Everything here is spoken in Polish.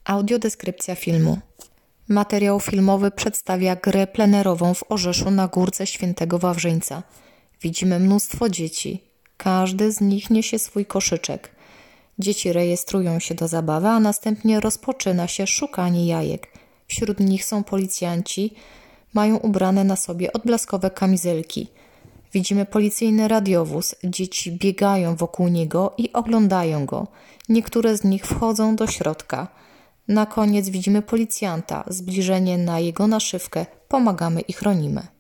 Audiodeskrypcja filmu. Materiał filmowy przedstawia grę plenerową w Orzeszu na Górce Świętego Wawrzyńca. Widzimy mnóstwo dzieci. Każdy z nich niesie swój koszyczek. Dzieci rejestrują się do zabawy, a następnie rozpoczyna się szukanie jajek. Wśród nich są policjanci, mają ubrane na sobie odblaskowe kamizelki. Widzimy policyjny radiowóz. Dzieci biegają wokół niego i oglądają go. Niektóre z nich wchodzą do środka. Na koniec widzimy policjanta. Zbliżenie na jego naszywkę. Pomagamy i chronimy.